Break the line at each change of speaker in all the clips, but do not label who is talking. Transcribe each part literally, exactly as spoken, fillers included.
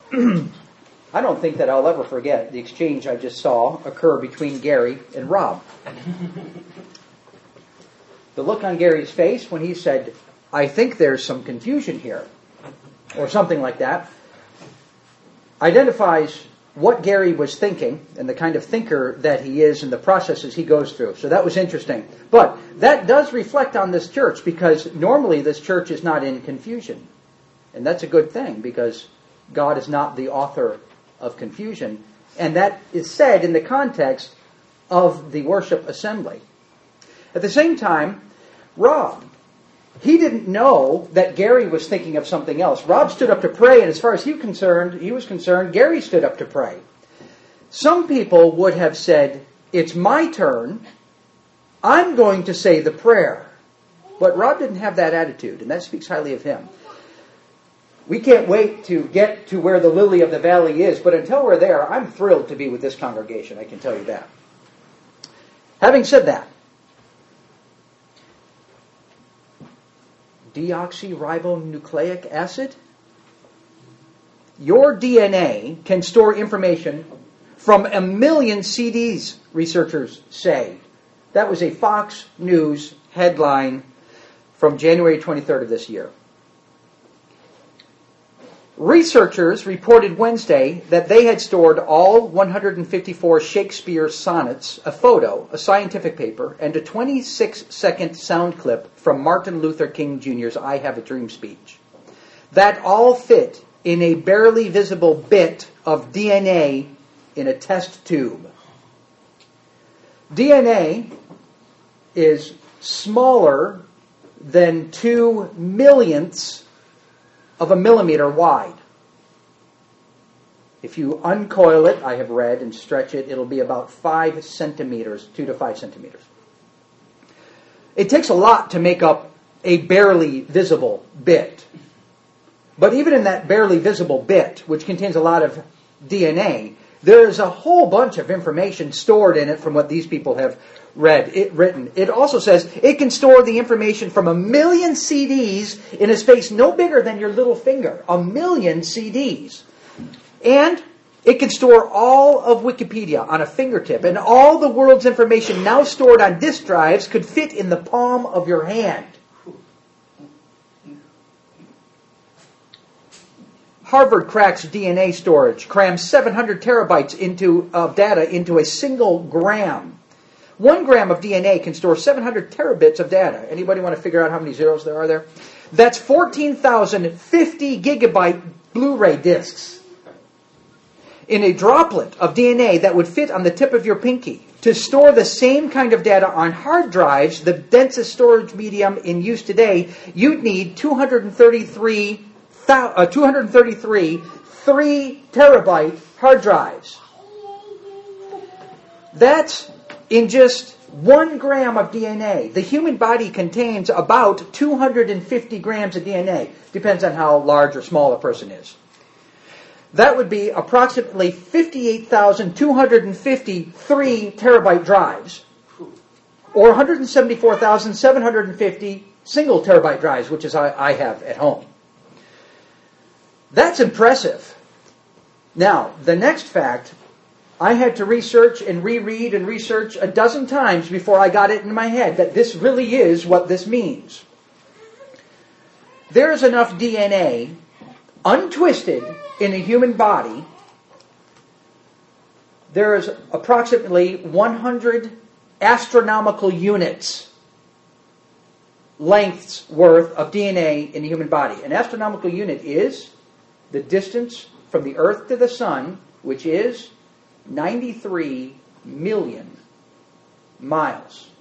I don't think that I'll ever forget the exchange I just saw occur between Gary and Rob. The look on Gary's face when he said, "I think there's some confusion here," or something like that, identifies what Gary was thinking and the kind of thinker that he is and the processes he goes through. So that was interesting. But that does reflect on this church, because normally this church is not in confusion. And that's a good thing, because God is not the author of confusion. And that is said in the context of the worship assembly. At the same time, Rob, he didn't know that Gary was thinking of something else. Rob stood up to pray, and as far as he concerned, he was concerned, Gary stood up to pray. Some people would have said, "It's my turn. I'm going to say the prayer." But Rob didn't have that attitude, and that speaks highly of him. We can't wait to get to where the lily of the valley is, but until we're there, I'm thrilled to be with this congregation, I can tell you that. Having said that, deoxyribonucleic acid? Your D N A can store information from a million C Ds, researchers say. That was a Fox News headline from January twenty-third of this year. Researchers reported Wednesday that they had stored all one hundred fifty-four Shakespeare sonnets, a photo, a scientific paper, and a twenty-six second sound clip from Martin Luther King Junior's I Have a Dream speech. That all fit in a barely visible bit of D N A in a test tube. D N A is smaller than two millionths of a millimeter wide. If you uncoil it, I have read, and stretch it, it'll be about five centimeters, two to five centimeters. It takes a lot to make up a barely visible bit. But even in that barely visible bit, which contains a lot of D N A, there is a whole bunch of information stored in it from what these people have read, it written. It also says it can store the information from a million C Ds in a space no bigger than your little finger. A million C Ds. And it can store all of Wikipedia on a fingertip. And all the world's information now stored on disk drives could fit in the palm of your hand. Harvard cracks D N A storage, crams seven hundred terabytes into, of data into a single gram. One gram of D N A can store seven hundred terabits of data. Anybody want to figure out how many zeros there are there? That's fourteen thousand fifty gigabyte Blu-ray discs. In a droplet of D N A that would fit on the tip of your pinky. To store the same kind of data on hard drives, the densest storage medium in use today, you'd need two hundred thirty-three, uh, two hundred thirty-three three terabyte hard drives. That's in just one gram of D N A. The human body contains about two hundred fifty grams of D N A. Depends on how large or small a person is. That would be approximately fifty-eight thousand two hundred fifty-three terabyte drives, or one hundred seventy-four thousand seven hundred fifty single terabyte drives, which is I, I have at home. That's impressive. Now, the next fact, I had to research and reread and research a dozen times before I got it in my head that this really is what this means. There is enough D N A untwisted in a human body. There is approximately one hundred astronomical units lengths worth of D N A in the human body. An astronomical unit is the distance from the Earth to the Sun, which is ninety-three million miles.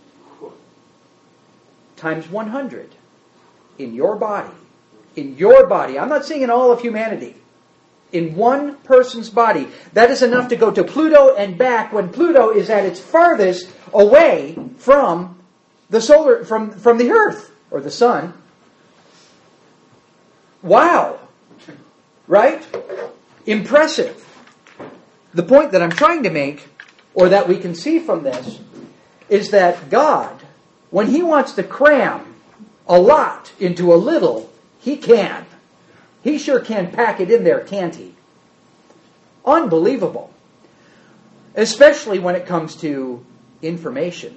Times one hundred in your body. In your body. I'm not saying in all of humanity. In one person's body. That is enough to go to Pluto and back when Pluto is at its farthest away from the solar, from, from the Earth or the Sun. Wow. Right? Impressive. The point that I'm trying to make, or that we can see from this, is that God, when He wants to cram a lot into a little, He can. He sure can pack it in there, can't He? Unbelievable. Especially when it comes to information.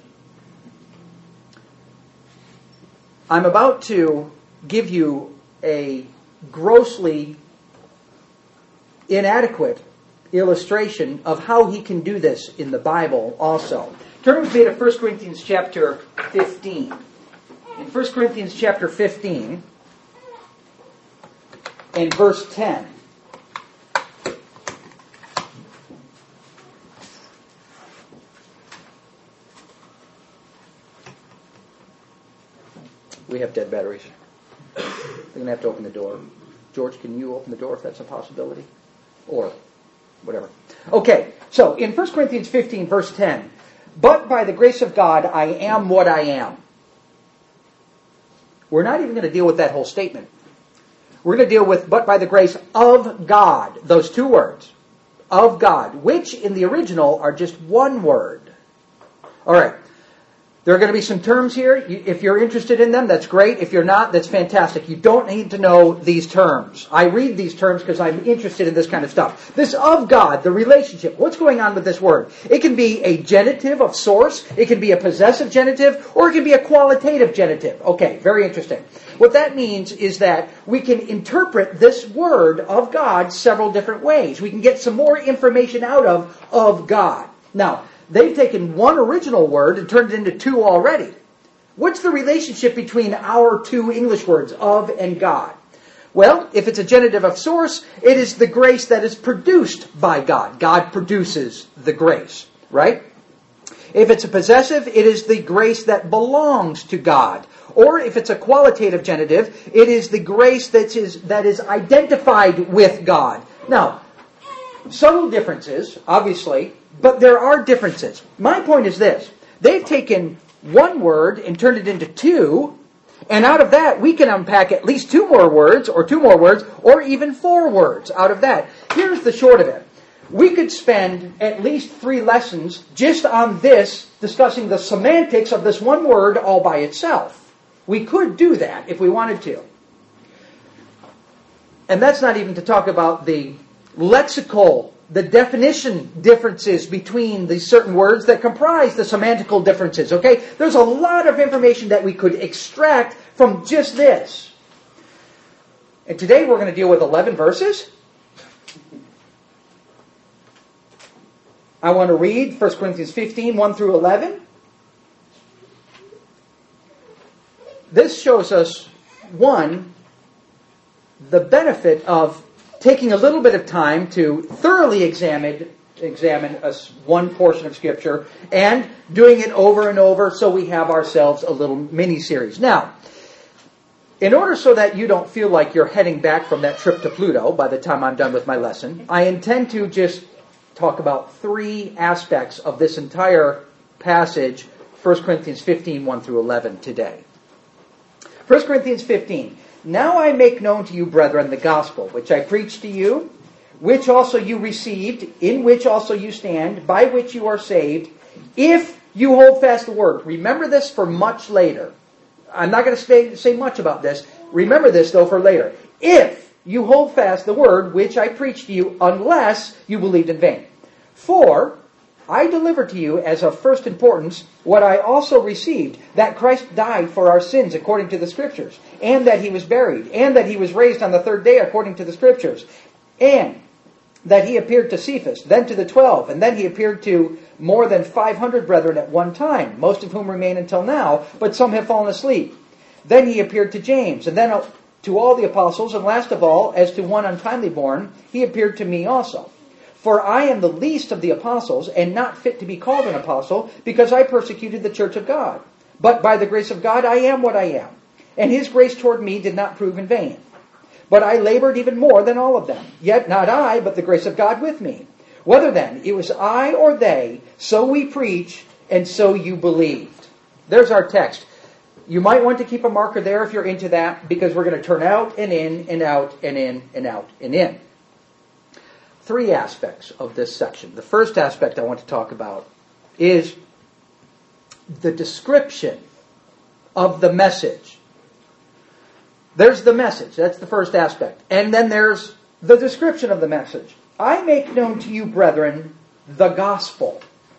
I'm about to give you a grossly inadequate illustration of how he can do this in the Bible also. Turn with me to First Corinthians chapter fifteen. In First Corinthians chapter fifteen and verse ten. We have dead batteries. We're going to have to open the door. George, can you open the door if that's a possibility? Or whatever. Okay, so in First Corinthians fifteen, verse ten, but by the grace of God, I am what I am. We're not even going to deal with that whole statement. We're going to deal with, but by the grace of God, those two words, of God, which in the original are just one word. All right. There are going to be some terms here. If you're interested in them, that's great. If you're not, that's fantastic. You don't need to know these terms. I read these terms because I'm interested in this kind of stuff. This of God, the relationship. What's going on with this word? It can be a genitive of source. It can be a possessive genitive. Or it can be a qualitative genitive. Okay, very interesting. What that means is that we can interpret this word of God several different ways. We can get some more information out of of God. Now, they've taken one original word and turned it into two already. What's the relationship between our two English words, of and God? Well, if it's a genitive of source, it is the grace that is produced by God. God produces the grace, right? If it's a possessive, it is the grace that belongs to God. Or if it's a qualitative genitive, it is the grace that is, that is identified with God. Now, subtle differences, obviously, but there are differences. My point is this. They've taken one word and turned it into two, and out of that we can unpack at least two more words, or two more words, or even four words out of that. Here's the short of it. We could spend at least three lessons just on this, discussing the semantics of this one word all by itself. We could do that if we wanted to. And that's not even to talk about the lexical, the definition differences between the certain words that comprise the semantical differences, okay? There's a lot of information that we could extract from just this. And today we're going to deal with eleven verses. I want to read First Corinthians fifteen, one through eleven. This shows us, one, the benefit of taking a little bit of time to thoroughly examine examine us one portion of Scripture and doing it over and over so we have ourselves a little mini-series. Now, in order so that you don't feel like you're heading back from that trip to Pluto by the time I'm done with my lesson, I intend to just talk about three aspects of this entire passage, First Corinthians fifteen, one through eleven, today. First Corinthians fifteen. Now I make known to you, brethren, the gospel, which I preached to you, which also you received, in which also you stand, by which you are saved, if you hold fast the word. Remember this for much later. I'm not going to say, say much about this. Remember this, though, for later. If you hold fast the word which I preached to you, unless you believed in vain. For I delivered to you as of first importance what I also received, that Christ died for our sins according to the Scriptures, and that He was buried, and that He was raised on the third day according to the Scriptures, and that He appeared to Cephas, then to the twelve, and then He appeared to more than five hundred brethren at one time, most of whom remain until now, but some have fallen asleep. Then He appeared to James, and then to all the apostles, and last of all, as to one untimely born, He appeared to me also. For I am the least of the apostles, and not fit to be called an apostle, because I persecuted the church of God. But by the grace of God I am what I am. And His grace toward me did not prove in vain. But I labored even more than all of them. Yet not I, but the grace of God with me. Whether then it was I or they, so we preach, and so you believed. There's our text. You might want to keep a marker there if you're into that, because we're going to turn out and in and out and in and out and in. Three aspects of this section. The first aspect I want to talk about is the description of the message. There's the message. That's the first aspect. And then there's the description of the message. I make known to you, brethren, the gospel.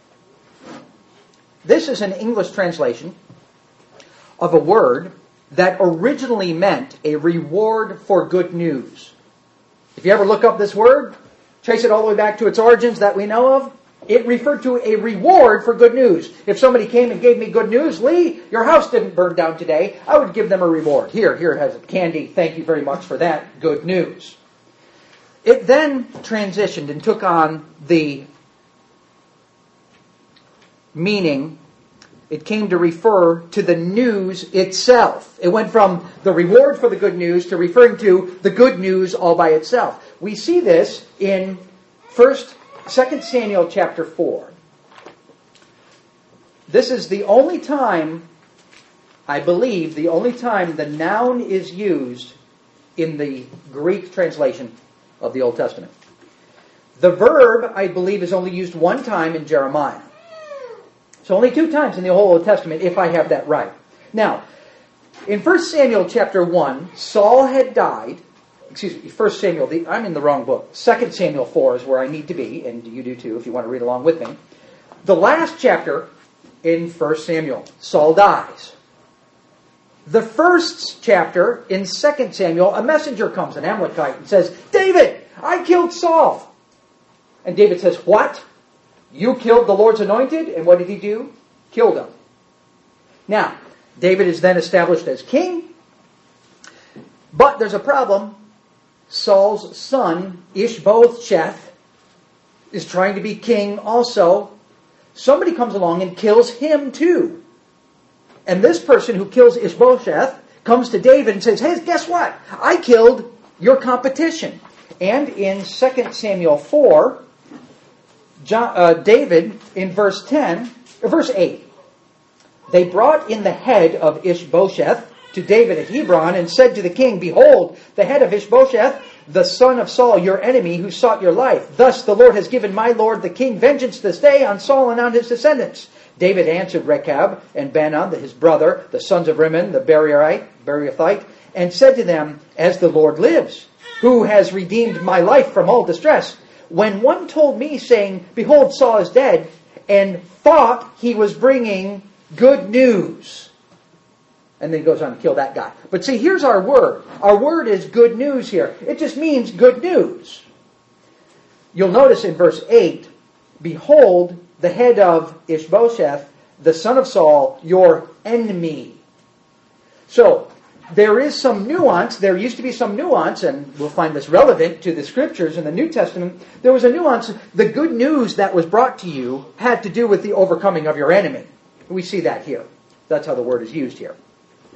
This is an English translation of a word that originally meant a reward for good news. If you ever look up this word, trace it all the way back to its origins that we know of, it referred to a reward for good news. If somebody came and gave me good news, Lee, your house didn't burn down today, I would give them a reward. Here, here has candy. Thank you very much for that. Good news. It then transitioned and took on the meaning. It came to refer to the news itself. It went from the reward for the good news to referring to the good news all by itself. We see this in First, Second Samuel chapter four. This is the only time, I believe, the only time the noun is used in the Greek translation of the Old Testament. The verb, I believe, is only used one time in Jeremiah. So only two times in the whole Old Testament, if I have that right. Now, in First Samuel chapter one, Saul had died. Excuse me, First Samuel, the, I'm in the wrong book. Second Samuel four is where I need to be, and you do too if you want to read along with me. The last chapter in First Samuel, Saul dies. The first chapter in Second Samuel, a messenger comes, an Amalekite, and says, David, I killed Saul. And David says, what? You killed the Lord's anointed? And what did he do? Killed him. Now, David is then established as king. But there's a problem. Saul's son, Ishbosheth, is trying to be king also. Somebody comes along and kills him too. And this person who kills Ishbosheth comes to David and says, hey, guess what? I killed your competition. And in Second Samuel four, John, uh, David, in verse ten, or verse eight, they brought in the head of Ishbosheth to David at Hebron and said to the king, behold, the head of Ishbosheth, the son of Saul, your enemy, who sought your life. Thus the Lord has given my lord the king vengeance this day on Saul and on his descendants. David answered Rechab and Banan, his brother, the sons of Rimmon, the Beerothite, and said to them, as the Lord lives, who has redeemed my life from all distress, when one told me, saying, behold, Saul is dead, and thought he was bringing good news. And then he goes on to kill that guy. But see, here's our word. Our word is good news here. It just means good news. You'll notice in verse eight, behold, the head of Ishbosheth, the son of Saul, your enemy. So, there is some nuance. There used to be some nuance, and we'll find this relevant to the Scriptures in the New Testament. There was a nuance. The good news that was brought to you had to do with the overcoming of your enemy. We see that here. That's how the word is used here.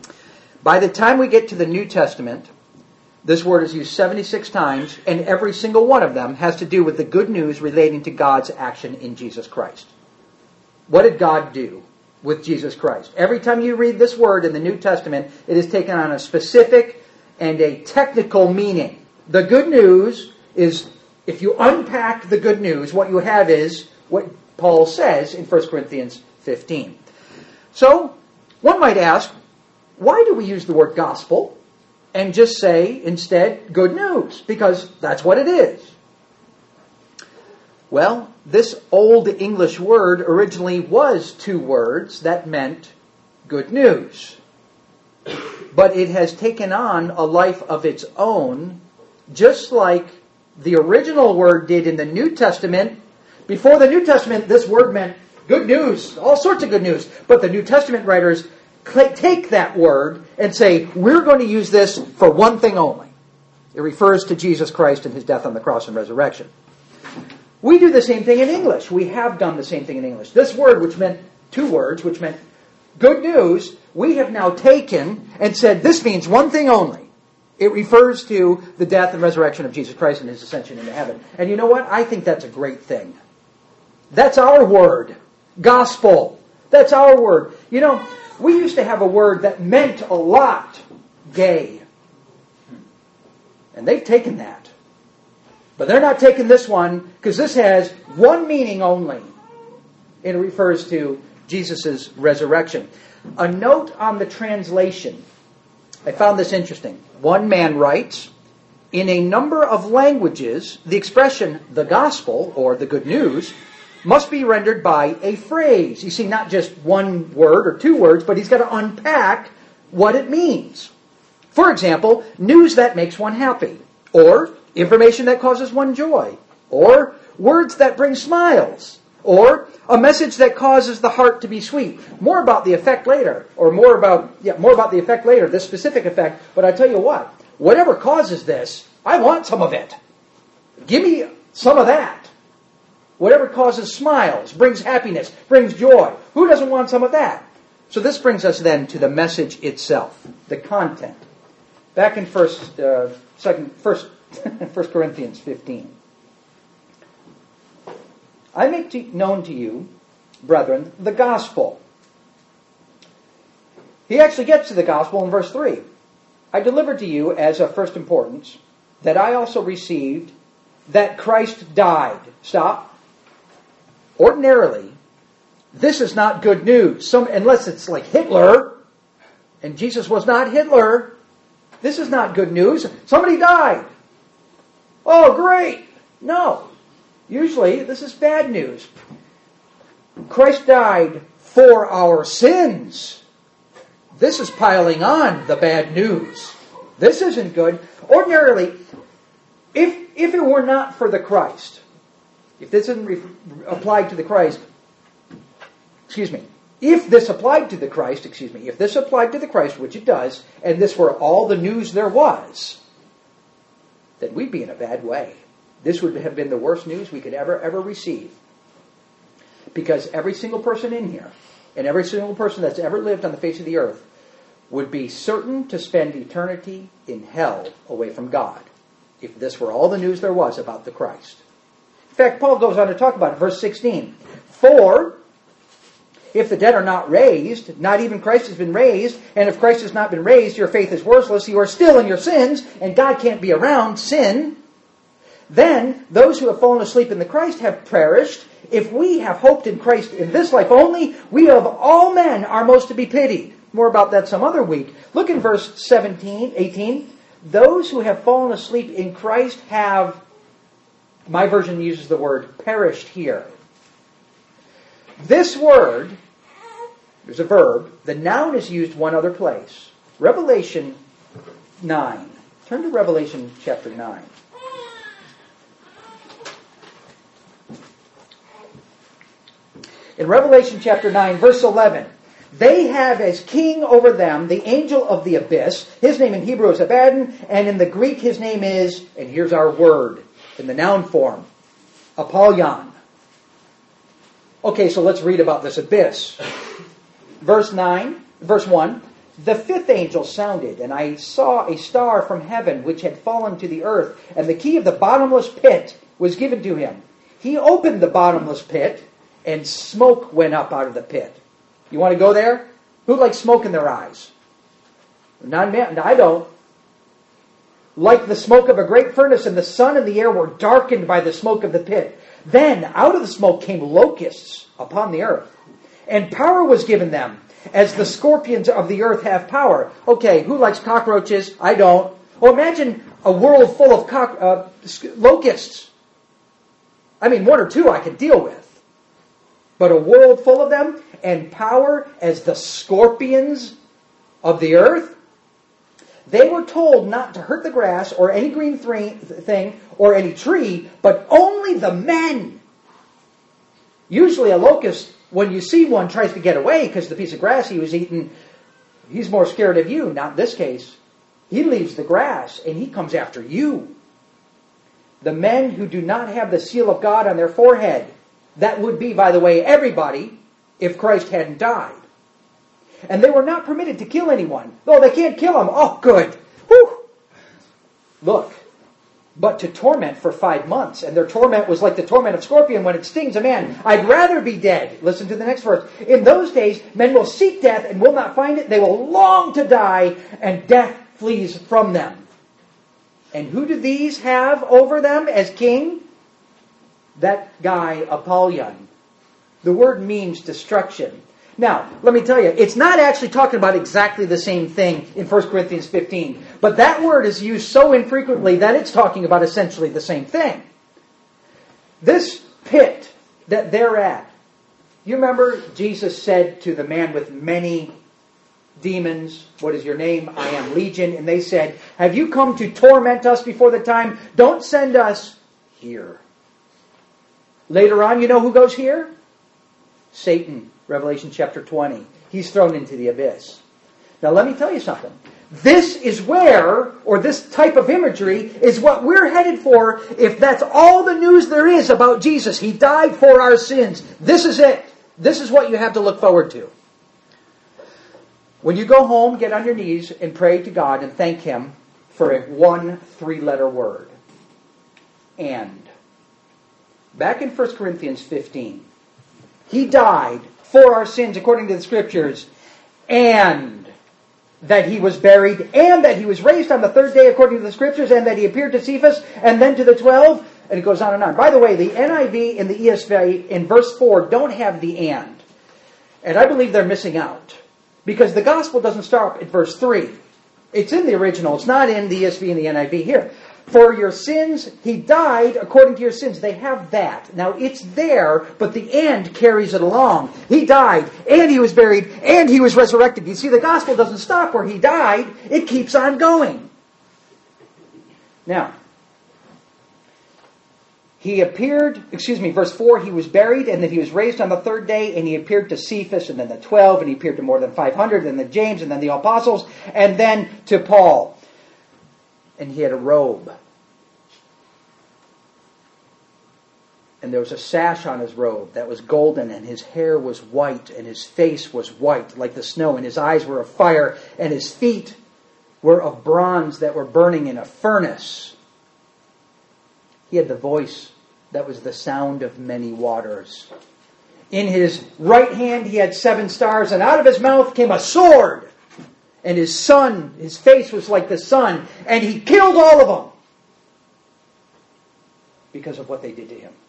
By the time we get to the New Testament, this word is used seventy-six times, and every single one of them has to do with the good news relating to God's action in Jesus Christ. What did God do with Jesus Christ? Every time you read this word in the New Testament, it is taken on a specific and a technical meaning. The good news is, if you unpack the good news, what you have is what Paul says in First Corinthians fifteen. So, one might ask, why do we use the word gospel and just say instead good news? Because that's what it is. Well, this old English word originally was two words that meant good news. But it has taken on a life of its own, just like the original word did in the New Testament. Before the New Testament, this word meant good news, all sorts of good news. But the New Testament writers take that word and say, we're going to use this for one thing only. It refers to Jesus Christ and his death on the cross and resurrection. We do the same thing in English. We have done the same thing in English. This word, which meant two words, which meant good news, we have now taken and said this means one thing only. It refers to the death and resurrection of Jesus Christ and his ascension into heaven. And you know what? I think that's a great thing. That's our word. Gospel. That's our word. You know, we used to have a word that meant a lot. Gay. And they've taken that. But they're not taking this one, because this has one meaning only. It refers to Jesus' resurrection. A note on the translation. I found this interesting. One man writes, in a number of languages, the expression the gospel, or the good news, must be rendered by a phrase. You see, not just one word or two words, but he's got to unpack what it means. For example, news that makes one happy, or information that causes one joy, or words that bring smiles, or a message that causes the heart to be sweet. More about the effect later, or more about yeah, more about the effect later, this specific effect. But I tell you what, whatever causes this, I want some of it. Give me some of that. Whatever causes smiles, brings happiness, brings joy. Who doesn't want some of that? So this brings us then to the message itself, the content. Back in first, uh, second, first, First Corinthians fifteen. I make to, known to you, brethren, the gospel. He actually gets to the gospel in verse three. I delivered to you as of first importance that I also received that Christ died. Stop. Ordinarily, this is not good news. Some, unless it's like Hitler, and Jesus was not Hitler. This is not good news. Somebody died. Oh, great. No. Usually, this is bad news. Christ died for our sins. This is piling on the bad news. This isn't good. Ordinarily, if, if it were not for the Christ, if this isn't re- applied to the Christ, excuse me, if this applied to the Christ, excuse me, if this applied to the Christ, which it does, and this were all the news there was, then we'd be in a bad way. This would have been the worst news we could ever, ever receive. Because every single person in here, and every single person that's ever lived on the face of the earth, would be certain to spend eternity in hell away from God, if this were all the news there was about the Christ. In fact, Paul goes on to talk about it, verse sixteen. For if the dead are not raised, not even Christ has been raised, and if Christ has not been raised, your faith is worthless, you are still in your sins, and God can't be around sin. Then those who have fallen asleep in the Christ have perished. If we have hoped in Christ in this life only, we of all men are most to be pitied. More about that some other week. Look in verse seventeen, eighteen. Those who have fallen asleep in Christ have, my version uses the word perished here. This word, there's a verb, the noun is used one other place. Revelation nine. Turn to Revelation chapter nine. In Revelation chapter nine, verse eleven, they have as king over them the angel of the abyss. His name in Hebrew is Abaddon, and in the Greek his name is, and here's our word, in the noun form, Apollyon. Okay, so let's read about this abyss. Verse nine, verse one, the fifth angel sounded, and I saw a star from heaven which had fallen to the earth, and the key of the bottomless pit was given to him. He opened the bottomless pit, and smoke went up out of the pit. You want to go there? Who likes smoke in their eyes? Not me. I don't. Like the smoke of a great furnace, and the sun and the air were darkened by the smoke of the pit. Then out of the smoke came locusts upon the earth, and power was given them, as the scorpions of the earth have power. Okay, who likes cockroaches? I don't. Well, imagine a world full of cock, uh, locusts. I mean, one or two I could deal with. But a world full of them, and power as the scorpions of the earth. They were told not to hurt the grass or any green thing or any tree, but only the men. Usually a locust, when you see one, tries to get away because the piece of grass he was eating, he's more scared of you. Not in this case. He leaves the grass and he comes after you. The men who do not have the seal of God on their forehead. That would be, by the way, everybody if Christ hadn't died. And they were not permitted to kill anyone. Oh, they can't kill him. Oh, good. Whew. Look. But to torment for five months. And their torment was like the torment of scorpion when it stings a man. I'd rather be dead. Listen to the next verse. In those days, men will seek death and will not find it. They will long to die, and death flees from them. And who do these have over them as king? That guy, Apollyon. The word means destruction. Now, let me tell you, it's not actually talking about exactly the same thing in First Corinthians fifteen. But that word is used so infrequently that it's talking about essentially the same thing. This pit that they're at, you remember Jesus said to the man with many demons, "What is your name?" "I am Legion." And they said, "Have you come to torment us before the time? Don't send us here." Later on, you know who goes here? Satan. Revelation chapter twenty. He's thrown into the abyss. Now let me tell you something. This is where, or this type of imagery, is what we're headed for if that's all the news there is about Jesus. He died for our sins. This is it. This is what you have to look forward to. When you go home, get on your knees and pray to God and thank Him for a one three-letter word. And. Back in First Corinthians fifteen, He died for our sins according to the Scriptures, and that He was buried, and that He was raised on the third day according to the Scriptures, and that He appeared to Cephas, and then to the twelve, and it goes on and on. By the way, the N I V and the E S V in verse four don't have the "and." And I believe they're missing out, because the Gospel doesn't start at verse three. It's in the original. It's not in the E S V and the N I V here. For your sins, He died according to your sins. They have that. Now, it's there, but the "and" carries it along. He died, and He was buried, and He was resurrected. You see, the Gospel doesn't stop where He died. It keeps on going. Now, He appeared, excuse me, verse four, He was buried, and then He was raised on the third day, and He appeared to Cephas, and then the twelve, and He appeared to more than five hundred, and then James, and then the apostles, and then to Paul. And He had a robe. And there was a sash on His robe that was golden, and His hair was white, and His face was white like the snow, and His eyes were of fire, and His feet were of bronze that were burning in a furnace. He had the voice that was the sound of many waters. In His right hand He had seven stars, and out of His mouth came a sword. And His sun, His face was like the sun, and He killed all of them because of what they did to Him.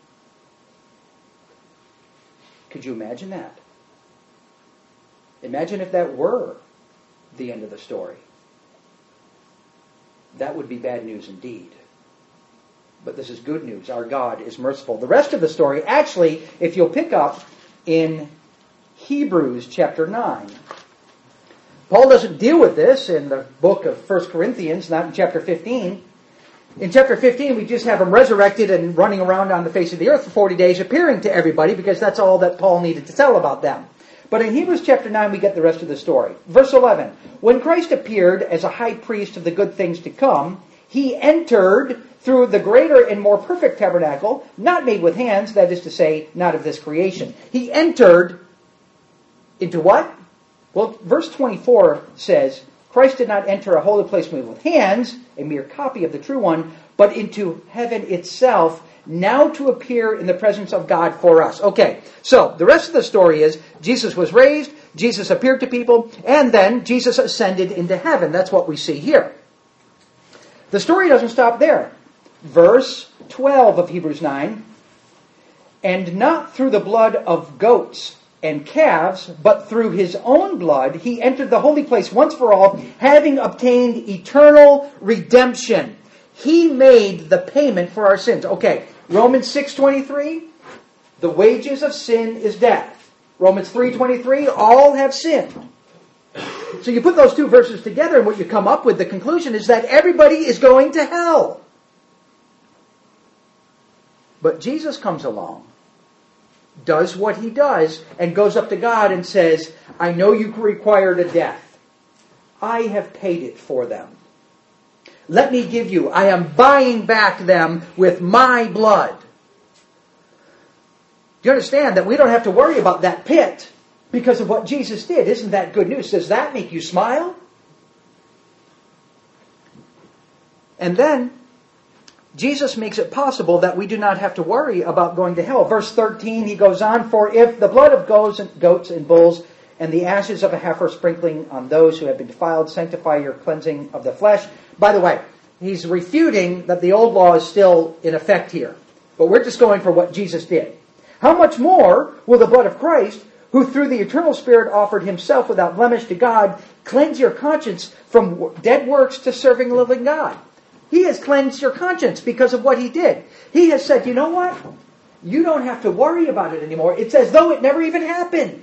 Could you imagine that? Imagine if that were the end of the story. That would be bad news indeed. But this is good news. Our God is merciful. The rest of the story, actually, if you'll pick up in Hebrews chapter nine. Paul doesn't deal with this in the book of First Corinthians, not in chapter fifteen. In chapter fifteen, we just have Him resurrected and running around on the face of the earth for forty days, appearing to everybody, because that's all that Paul needed to tell about them. But in Hebrews chapter nine, we get the rest of the story. Verse eleven, when Christ appeared as a high priest of the good things to come, He entered through the greater and more perfect tabernacle, not made with hands, that is to say, not of this creation. He entered into what? Well, verse twenty-four says, Christ did not enter a holy place made with hands, a mere copy of the true one, but into heaven itself, now to appear in the presence of God for us. Okay, so the rest of the story is Jesus was raised, Jesus appeared to people, and then Jesus ascended into heaven. That's what we see here. The story doesn't stop there. Verse twelve of Hebrews nine, and not through the blood of goats and calves, but through His own blood, He entered the holy place once for all, having obtained eternal redemption. He made the payment for our sins. Okay, Romans six twenty-three, the wages of sin is death. Romans three twenty-three, all have sinned. So you put those two verses together, and what you come up with, the conclusion is that everybody is going to hell. But Jesus comes along, does what He does, and goes up to God and says, I know you required a death. I have paid it for them. Let me give you, I am buying back them with my blood. Do you understand that we don't have to worry about that pit because of what Jesus did? Isn't that good news? Does that make you smile? And then, Jesus makes it possible that we do not have to worry about going to hell. Verse thirteen, He goes on, for if the blood of goats and bulls and the ashes of a heifer sprinkling on those who have been defiled sanctify your cleansing of the flesh. By the way, He's refuting that the old law is still in effect here. But we're just going for what Jesus did. How much more will the blood of Christ, who through the eternal Spirit offered himself without blemish to God, cleanse your conscience from dead works to serving a living God. He has cleansed your conscience because of what he did. He has said, you know what? You don't have to worry about it anymore. It's as though it never even happened.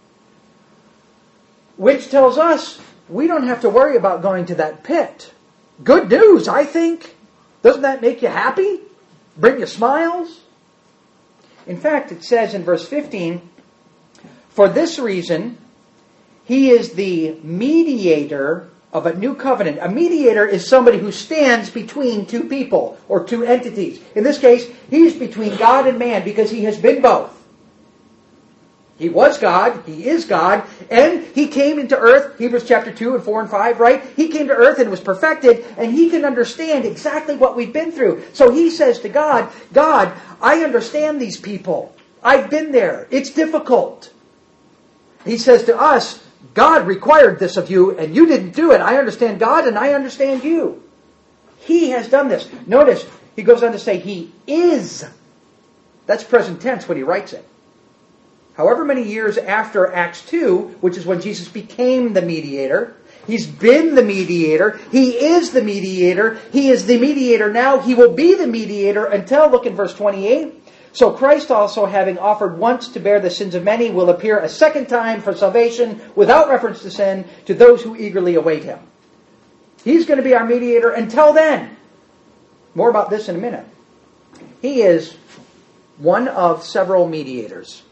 Which tells us we don't have to worry about going to that pit. Good news, I think. Doesn't that make you happy? Bring you smiles? In fact, it says in verse fifteen, for this reason, he is the mediator of a new covenant. A mediator is somebody who stands between two people or two entities. In this case, he's between God and man because he has been both. He was God, he is God, and he came into earth, Hebrews chapter two and four and five, right? He came to earth and was perfected, and he can understand exactly what we've been through. So he says to God, God, I understand these people. I've been there. It's difficult. He says to us, God required this of you, and you didn't do it. I understand God, and I understand you. He has done this. Notice, he goes on to say, he is. That's present tense when he writes it. However many years after Acts two, which is when Jesus became the mediator, he's been the mediator, he is the mediator, he is the mediator now, he will be the mediator until, look in verse twenty-eight, so Christ also, having offered once to bear the sins of many, will appear a second time for salvation, without reference to sin, to those who eagerly await him. He's going to be our mediator until then. More about this in a minute. He is one of several mediators.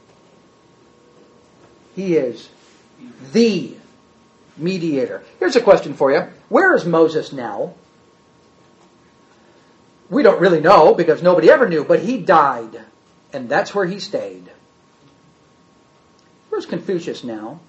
He is the mediator. Here's a question for you. Where is Moses now? We don't really know because nobody ever knew, but he died, and that's where he stayed. Where's Confucius now?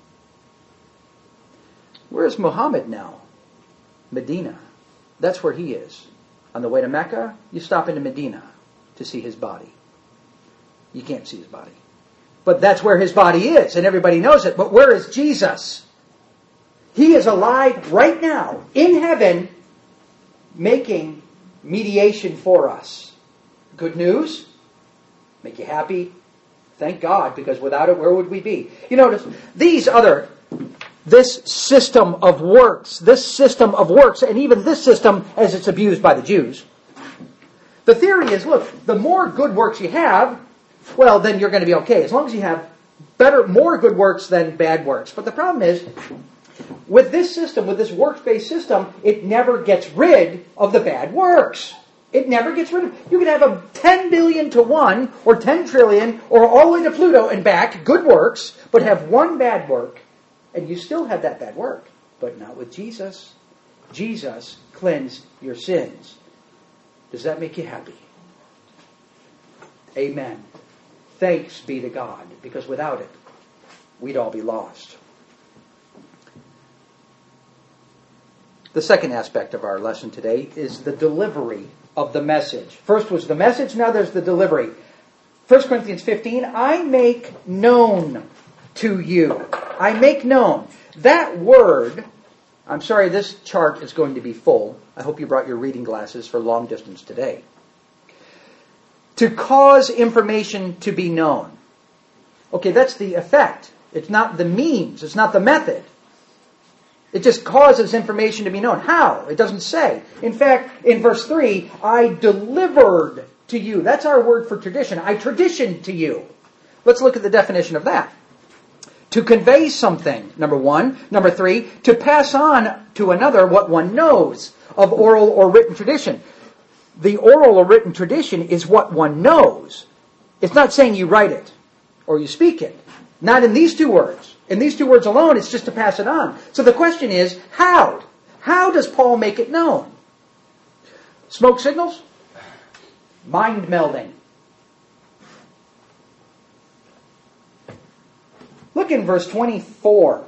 Where's Muhammad now? Medina. That's where he is. On the way to Mecca, you stop into Medina to see his body. You can't see his body. But that's where his body is, and everybody knows it. But where is Jesus? He is alive right now, in heaven, making mediation for us. Good news? Make you happy? Thank God, because without it, where would we be? You notice, these other, this system of works, this system of works, and even this system as it's abused by the Jews. The theory is, look, the more good works you have, well, then you're going to be okay. As long as you have better, more good works than bad works. But the problem is, with this system, with this works-based system, it never gets rid of the bad works. It never gets rid of it. You can have a ten billion to one, or ten trillion, or all the way to Pluto and back, good works, but have one bad work, and you still have that bad work. But not with Jesus. Jesus cleansed your sins. Does that make you happy? Amen. Thanks be to God, because without it, we'd all be lost. The second aspect of our lesson today is the delivery of the message. First was the message, now there's the delivery. First Corinthians fifteen, I make known to you. I make known. That word, I'm sorry, this chart is going to be full. I hope you brought your reading glasses for long distance today. To cause information to be known. Okay, that's the effect. It's not the means. It's not the method. It just causes information to be known. How? It doesn't say. In fact, in verse three, I delivered to you. That's our word for tradition. I traditioned to you. Let's look at the definition of that. To convey something, number one. Number three, to pass on to another what one knows of oral or written tradition. The oral or written tradition is what one knows. It's not saying you write it or you speak it. Not in these two words. In these two words alone, it's just to pass it on. So the question is, how? How does Paul make it known? Smoke signals? Mind melding. Look in verse twenty-four.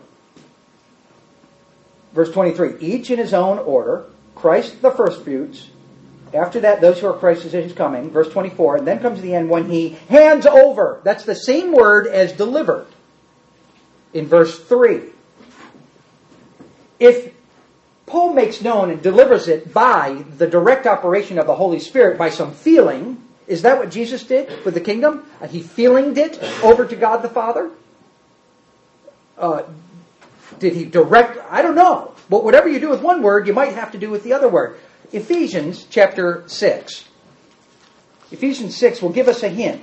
Verse twenty-three. Each in his own order. Christ the firstfruits. After that, those who are Christ's is coming. Verse twenty-four. And then comes the end when he hands over. That's the same word as delivered. In verse three. If Paul makes known and delivers it by the direct operation of the Holy Spirit, by some feeling, is that what Jesus did with the kingdom? He feelinged it over to God the Father? Uh, did he direct? I don't know. But whatever you do with one word, you might have to do with the other word. Ephesians chapter six. Ephesians six will give us a hint.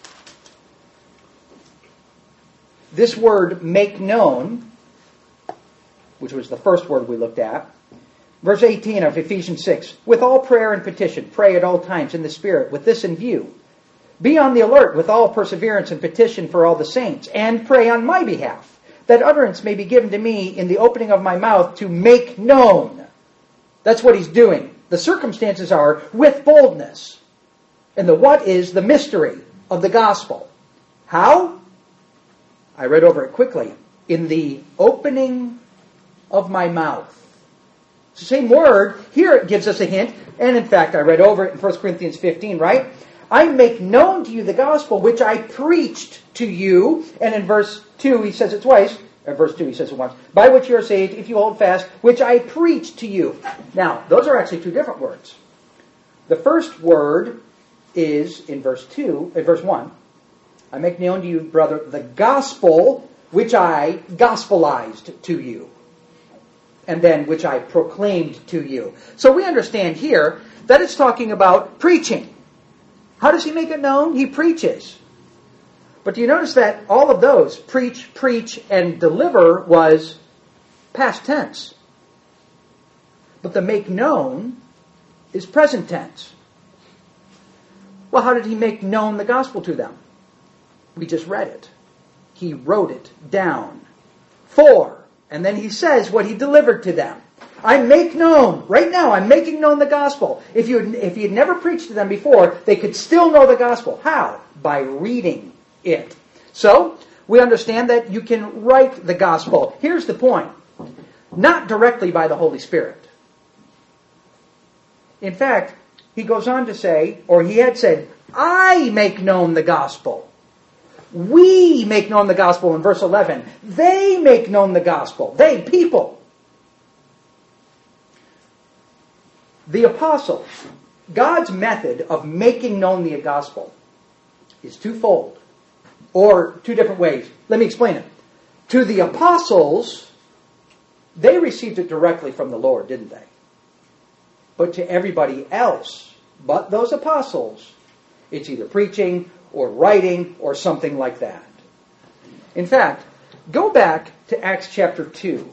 This word, make known, which was the first word we looked at. Verse eighteen of Ephesians six. With all prayer and petition, pray at all times in the Spirit, with this in view. Be on the alert with all perseverance and petition for all the saints, and pray on my behalf, that utterance may be given to me in the opening of my mouth to make known. That's what he's doing. The circumstances are with boldness. And the what is the mystery of the gospel. How? I read over it quickly. In the opening of my mouth. It's the same word. Here it gives us a hint. And in fact, I read over it in First Corinthians fifteen, right? I make known to you the gospel which I preached to you. And in verse two, he says it twice. Or verse two, he says it once. By which you are saved, if you hold fast, which I preached to you. Now, those are actually two different words. The first word is in verse two, in verse one. I make known to you, brother, the gospel which I gospelized to you. And then which I proclaimed to you. So we understand here that it's talking about preaching. How does he make it known? He preaches. But do you notice that all of those, preach, preach, and deliver, was past tense. But the make known is present tense. Well, how did he make known the gospel to them? We just read it. He wrote it down. For, and then he says what he delivered to them. I make known, right now, I'm making known the gospel. If you if you'd never preached to them before, they could still know the gospel. How? By reading it. So, we understand that you can write the gospel. Here's the point. Not directly by the Holy Spirit. In fact, he goes on to say, or he had said, I make known the gospel. We make known the gospel in verse eleven. They make known the gospel. They, people. The apostles, God's method of making known the gospel is twofold, or two different ways. Let me explain it. To the apostles, they received it directly from the Lord, didn't they? But to everybody else, but those apostles, it's either preaching or writing or something like that. In fact, go back to Acts chapter two.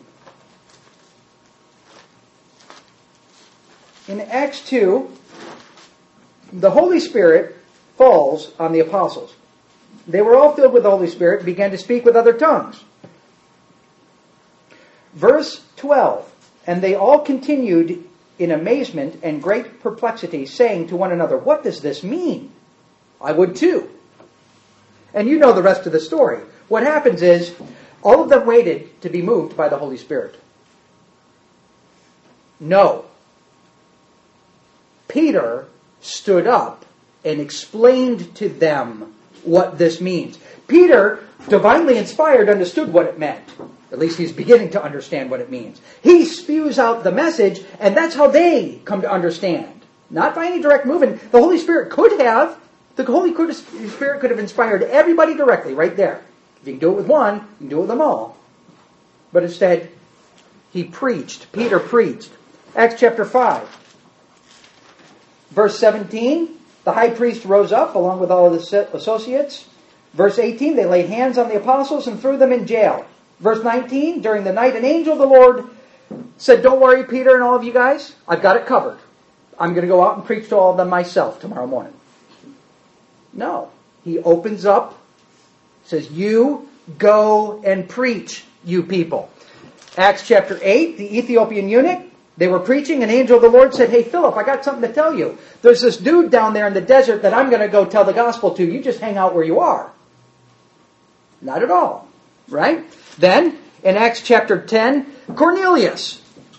In Acts two, the Holy Spirit falls on the apostles. They were all filled with the Holy Spirit and began to speak with other tongues. Verse twelve, and they all continued in amazement and great perplexity, saying to one another, what does this mean? I would too. And you know the rest of the story. What happens is, all of them waited to be moved by the Holy Spirit. No. Peter stood up and explained to them what this means. Peter, divinely inspired, understood what it meant. At least he's beginning to understand what it means. He spews out the message, and that's how they come to understand. Not by any direct movement. The Holy Spirit could have. The Holy Spirit could have inspired everybody directly right there. If you can do it with one, you can do it with them all. But instead, he preached. Peter preached. Acts chapter five. Verse seventeen, the high priest rose up along with all of his associates. Verse eighteen, they laid hands on the apostles and threw them in jail. Verse nineteen, during the night, an angel of the Lord said, don't worry, Peter and all of you guys, I've got it covered. I'm going to go out and preach to all of them myself tomorrow morning. No. He opens up, says, you go and preach, you people. Acts chapter eight, the Ethiopian eunuch, they were preaching, an angel of the Lord said, hey, Philip, I got something to tell you. There's this dude down there in the desert that I'm going to go tell the gospel to. You just hang out where you are. Not at all. Right? Then, in Acts chapter ten, Cornelius.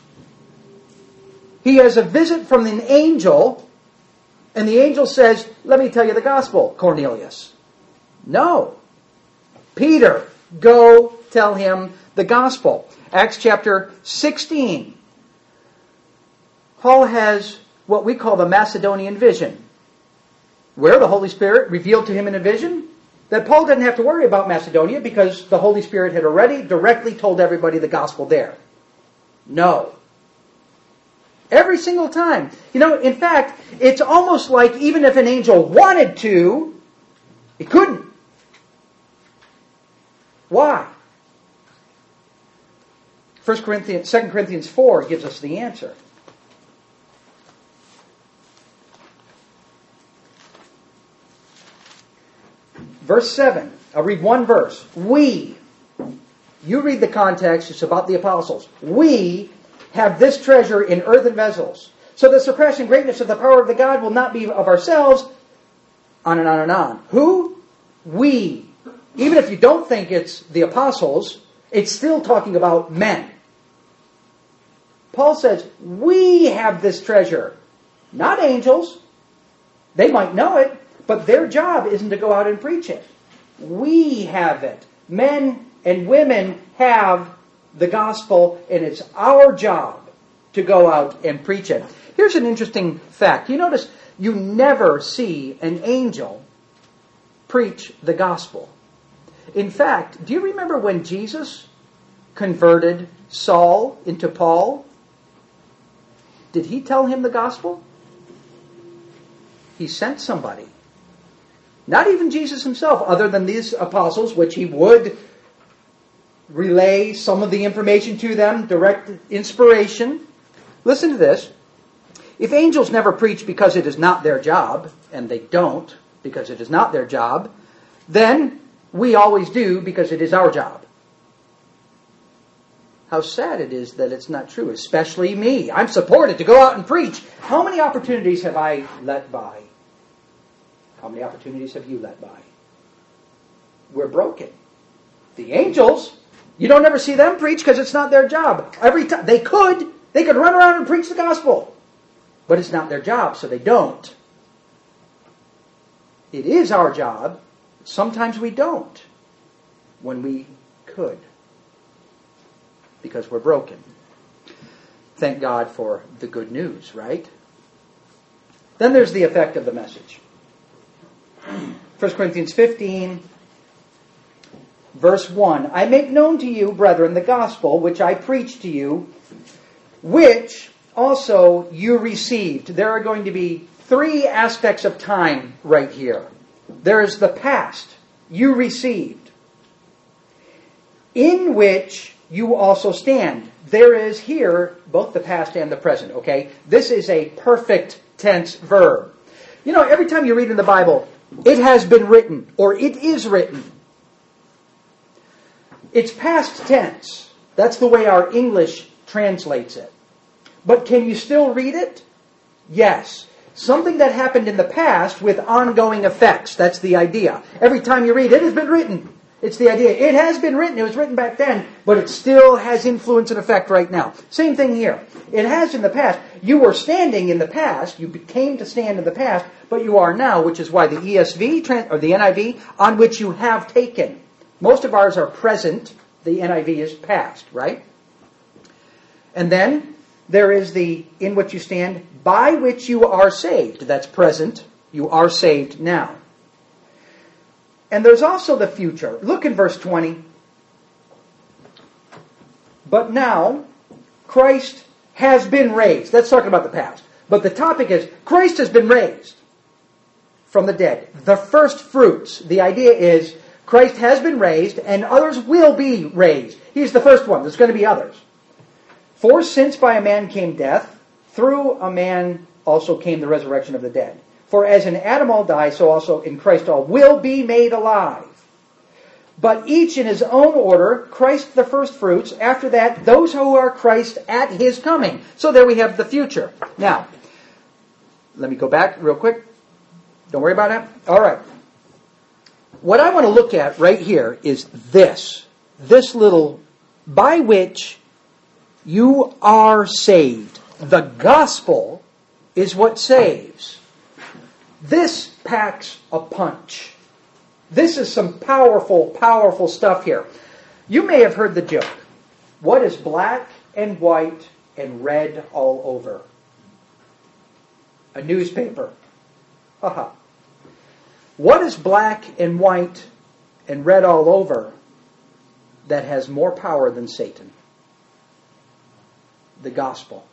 He has a visit from an angel, and the angel says, let me tell you the gospel, Cornelius. No. Peter, go tell him the gospel. Acts chapter sixteen. Paul has what we call the Macedonian vision, where the Holy Spirit revealed to him in a vision That Paul didn't have to worry about Macedonia because the Holy Spirit had already directly told everybody the gospel there. No. Every single time. You know, in fact, it's almost like even if an angel wanted to, he couldn't. Why? First Corinthians, Second Corinthians four gives us the answer. Verse seven. I'll read one verse. We. You read the context. It's about the apostles. We have this treasure in earthen vessels, so the surpassing greatness of the power of the God will not be of ourselves. On and on and on. Who? We. Even if you don't think it's the apostles, it's still talking about men. Paul says, we have this treasure. Not angels. They might know it, but their job isn't to go out and preach it. We have it. Men and women have the gospel, and it's our job to go out and preach it. Here's an interesting fact. You notice you never see an angel preach the gospel. In fact, do you remember when Jesus converted Saul into Paul? Did he tell him the gospel? He sent somebody. Not even Jesus himself, other than these apostles, which he would relay some of the information to them, direct inspiration. Listen to this. If angels never preach because it is not their job, and they don't because it is not their job, then we always do because it is our job. How sad it is that it's not true, especially me. I'm supported to go out and preach. How many opportunities have I let by? How many opportunities have you let by? We're broken. The angels, you don't ever see them preach because it's not their job. Every time they could, they could run around and preach the gospel, but it's not their job, so they don't. It is our job. Sometimes we don't when we could, because we're broken. Thank God for the good news, right? Then there's the effect of the message. First Corinthians fifteen, verse one. I make known to you, brethren, the gospel which I preached to you, which also you received. There are going to be three aspects of time right here. There is the past, you received, in which you also stand. There is here both the past and the present, okay? This is a perfect tense verb. You know, every time you read in the Bible, it has been written, or it is written. It's past tense. That's the way our English translates it. But can you still read it? Yes. Something that happened in the past with ongoing effects. That's the idea. Every time you read, it has been written. It's the idea. It has been written. It was written back then, but it still has influence and effect right now. Same thing here. It has in the past. You were standing in the past. You came to stand in the past, but you are now, which is why the E S V, or the N I V, on which you have taken. Most of ours are present. The N I V is past, right? And then there is the in which you stand, by which you are saved. That's present. You are saved now. And there's also the future. Look in verse twenty. But now, Christ has been raised. That's talking about the past. But the topic is, Christ has been raised from the dead. The first fruits. The idea is, Christ has been raised, and others will be raised. He's the first one. There's going to be others. For since by a man came death, through a man also came the resurrection of the dead. For as in Adam all die, so also in Christ all will be made alive. But each in his own order, Christ the first fruits, after that those who are Christ at his coming. So there we have the future. Now, let me go back real quick. Don't worry about that. All right. What I want to look at right here is this. This little, by which you are saved. The gospel is what saves. This packs a punch. This is some powerful, powerful stuff here. You may have heard the joke. What is black and white and red all over? A newspaper. Haha. What is black and white and read all over that has more power than Satan. The gospel.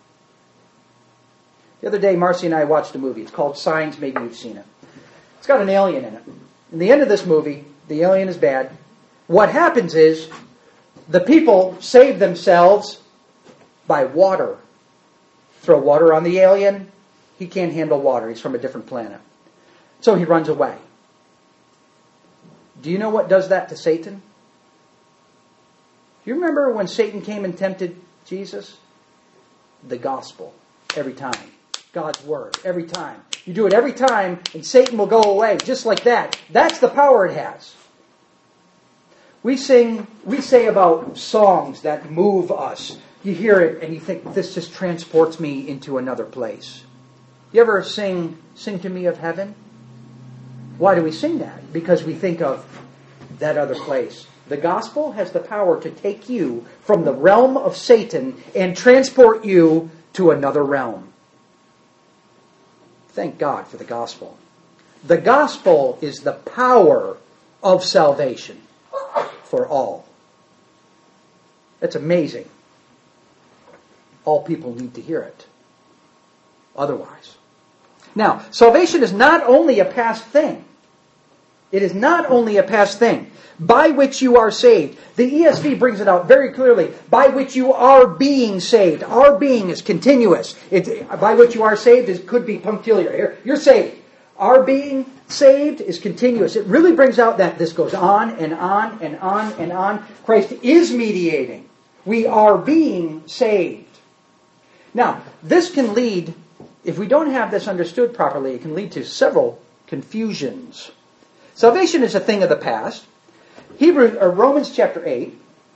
The other day, Marcy and I watched a movie. It's called Signs. Maybe you've seen it. It's got an alien in it. In the end of this movie, the alien is bad. What happens is the people save themselves by water. Throw water on the alien. He can't handle water. He's from a different planet. So he runs away. Do you know what does that to Satan? Do you remember when Satan came and tempted Jesus? The gospel. Every time. God's word. Every time. You do it every time and Satan will go away. Just like that. That's the power it has. We sing, we say about songs that move us. You hear it and you think, this just transports me into another place. You ever sing, Sing to Me of Heaven? Why do we sing that? Because we think of that other place. The gospel has the power to take you from the realm of Satan and transport you to another realm. Thank God for the gospel. The gospel is the power of salvation for all. That's amazing. All people need to hear it. Otherwise. Now, salvation is not only a past thing. It is not only a past thing. By which you are saved. The E S V brings it out very clearly. By which you are being saved. Our being is continuous. It, by which you are saved is, could be punctiliar. Here, you're saved. Our being saved is continuous. It really brings out that this goes on and on and on and on. Christ is mediating. We are being saved. Now, this can lead, if we don't have this understood properly, it can lead to several confusions. Salvation is a thing of the past. Hebrews or Romans chapter eight.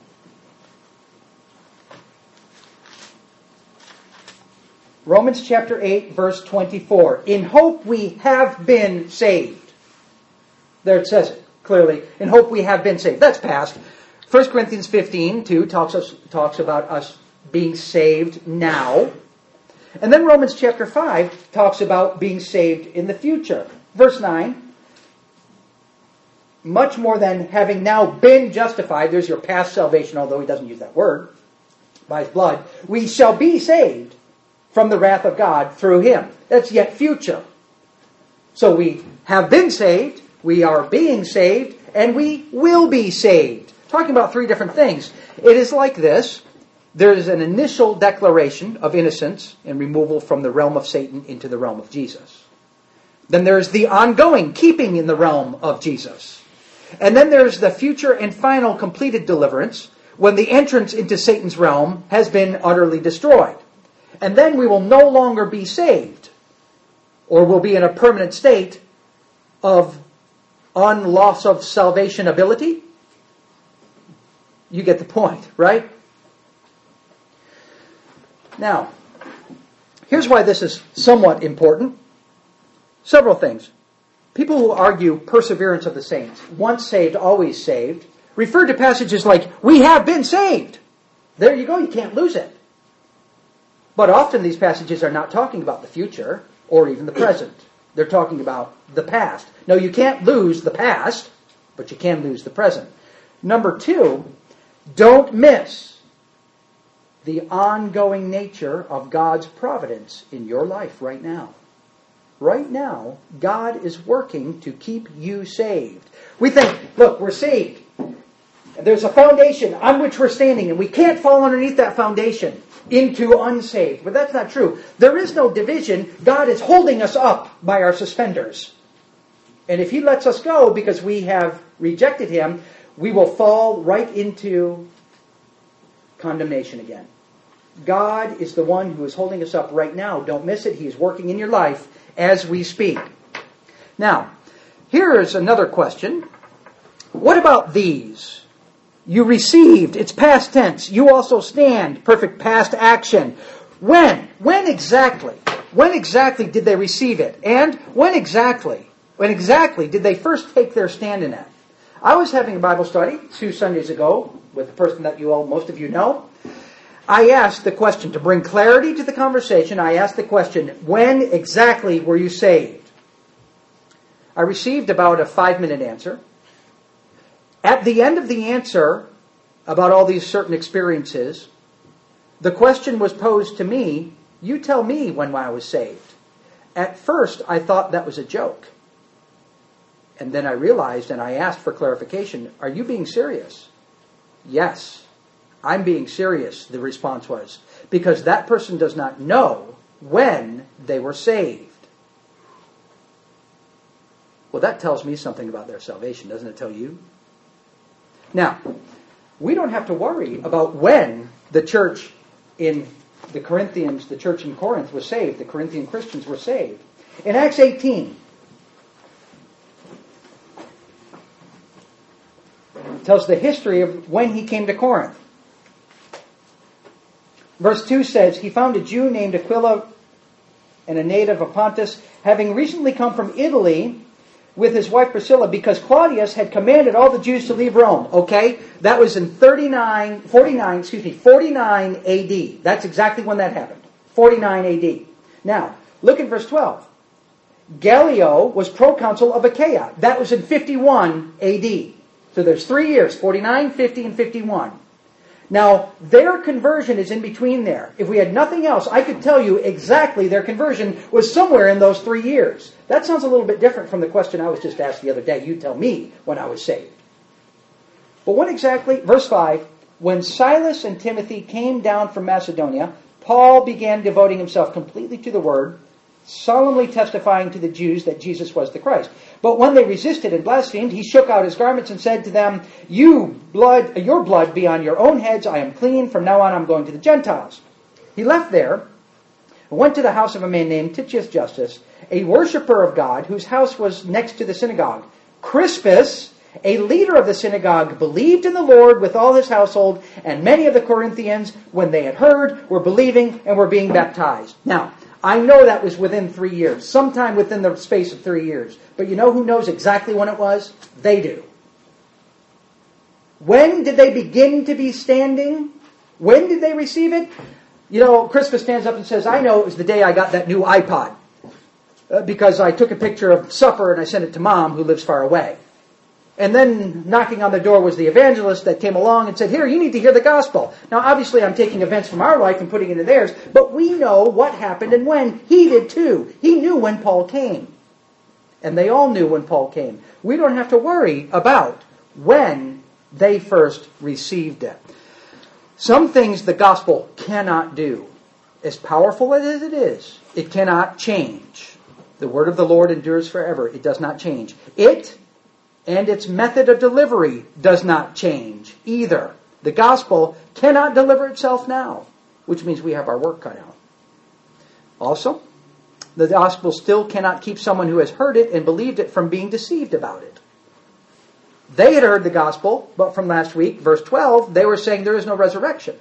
Romans chapter eight, verse twenty-four. In hope we have been saved. There it says it clearly. In hope we have been saved. That's past. First Corinthians fifteen, two talks, us, talks about us being saved now. And then Romans chapter five talks about being saved in the future. Verse nine. Much more than having now been justified, there's your past salvation, although he doesn't use that word, by his blood, we shall be saved from the wrath of God through him. That's yet future. So we have been saved, we are being saved, and we will be saved. Talking about three different things. It is like this. There is an initial declaration of innocence and removal from the realm of Satan into the realm of Jesus. Then there's the ongoing keeping in the realm of Jesus. And then there's the future and final completed deliverance when the entrance into Satan's realm has been utterly destroyed. And then we will no longer be saved, or will be in a permanent state of unloss of salvation ability. You get the point, right? Now, here's why this is somewhat important. Several things. People who argue perseverance of the saints, once saved, always saved, refer to passages like, we have been saved. There you go, you can't lose it. But often these passages are not talking about the future or even the present. They're talking about the past. No, you can't lose the past, but you can lose the present. Number two, don't miss the ongoing nature of God's providence in your life right now. Right now, God is working to keep you saved. We think, look, we're saved. There's a foundation on which we're standing, and we can't fall underneath that foundation into unsaved. But that's not true. There is no division. God is holding us up by our suspenders. And if he lets us go because we have rejected him, we will fall right into condemnation again. God is the one who is holding us up right now. Don't miss it. He is working in your life as we speak. Now, here is another question. What about these? You received, it's past tense. You also stand, perfect past action. When? When exactly? When exactly did they receive it? And when exactly? When exactly did they first take their stand in it? I was having a Bible study two Sundays ago with a person that you all, most of you know. I asked the question, to bring clarity to the conversation, I asked the question, when exactly were you saved? I received about a five-minute answer. At the end of the answer about all these certain experiences, the question was posed to me, you tell me when I was saved. At first, I thought that was a joke. And then I realized and I asked for clarification, are you being serious? Yes, I'm being serious, the response was, because that person does not know when they were saved. Well, that tells me something about their salvation, doesn't it tell you? Now, we don't have to worry about when the church in the Corinthians, the church in Corinth was saved, the Corinthian Christians were saved. In Acts eighteen, it tells the history of when he came to Corinth. Verse two says, he found a Jew named Aquila and a native of Pontus, having recently come from Italy with his wife Priscilla, because Claudius had commanded all the Jews to leave Rome. Okay? That was in thirty-nine, forty-nine, excuse me, forty-nine A D. That's exactly when that happened. forty-nine A D. Now, look at verse twelve. Gallio was proconsul of Achaia. That was in fifty-one A D. So there's three years, forty-nine, fifty, and fifty-one. Now, their conversion is in between there. If we had nothing else, I could tell you exactly their conversion was somewhere in those three years. That sounds a little bit different from the question I was just asked the other day. You tell me when I was saved. But when exactly? Verse five, when Silas and Timothy came down from Macedonia, Paul began devoting himself completely to the word, solemnly testifying to the Jews that Jesus was the Christ. But when they resisted and blasphemed, he shook out his garments and said to them, "You blood, your blood be on your own heads. I am clean. From now on I'm going to the Gentiles." He left there and went to the house of a man named Titius Justus, a worshiper of God, whose house was next to the synagogue. Crispus, a leader of the synagogue, believed in the Lord with all his household, and many of the Corinthians, when they had heard, were believing and were being baptized. Now, I know that was within three years, sometime within the space of three years. But you know who knows exactly when it was? They do. When did they begin to be standing? When did they receive it? You know, Crispus stands up and says, I know it was the day I got that new iPod. Uh, because I took a picture of supper and I sent it to Mom, who lives far away. And then knocking on the door was the evangelist that came along and said, here, you need to hear the gospel. Now, obviously, I'm taking events from our life and putting it into theirs, but we know what happened and when. He did too. He knew when Paul came. And they all knew when Paul came. We don't have to worry about when they first received it. Some things the gospel cannot do. As powerful as it is, it cannot change. The word of the Lord endures forever. It does not change. It and its method of delivery does not change either. The gospel cannot deliver itself now, which means we have our work cut out. Also, the gospel still cannot keep someone who has heard it and believed it from being deceived about it. They had heard the gospel, but from last week, verse twelve, they were saying there is no resurrection.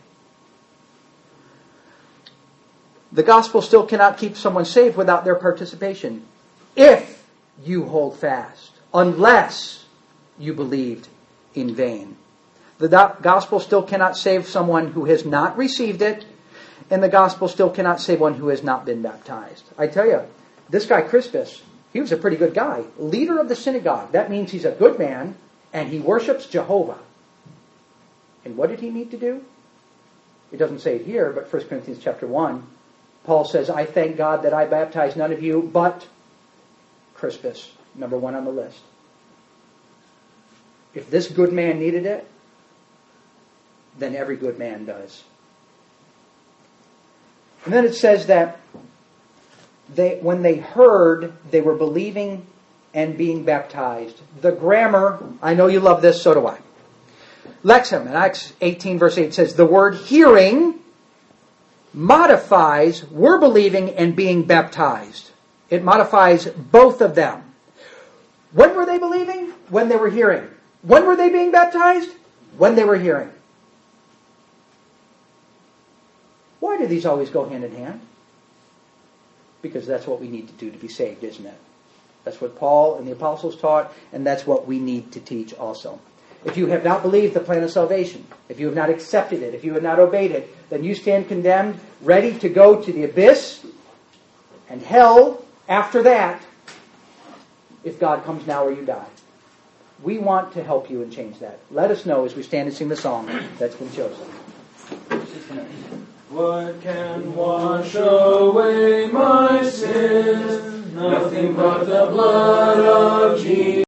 The gospel still cannot keep someone saved without their participation, if you hold fast. Unless you believed in vain. The do- gospel still cannot save someone who has not received it, and the gospel still cannot save one who has not been baptized. I tell you, this guy Crispus, he was a pretty good guy. Leader of the synagogue. That means he's a good man, and he worships Jehovah. And what did he need to do? It doesn't say it here, but First Corinthians chapter one, Paul says, I thank God that I baptized none of you but Crispus. Number one on the list. If this good man needed it, then every good man does. And then it says that they, when they heard, they were believing and being baptized. The grammar, I know you love this, so do I. Lexham, in Acts eighteen verse eight says, the word hearing modifies we're believing and being baptized. It modifies both of them. When were they believing? When they were hearing. When were they being baptized? When they were hearing. Why do these always go hand in hand? Because that's what we need to do to be saved, isn't it? That's what Paul and the apostles taught, and that's what we need to teach also. If you have not believed the plan of salvation, if you have not accepted it, if you have not obeyed it, then you stand condemned, ready to go to the abyss and hell after that, if God comes now or you die. We want to help you and change that. Let us know as we stand and sing the song that's been chosen.
What can wash away my sins? Nothing but the blood of Jesus.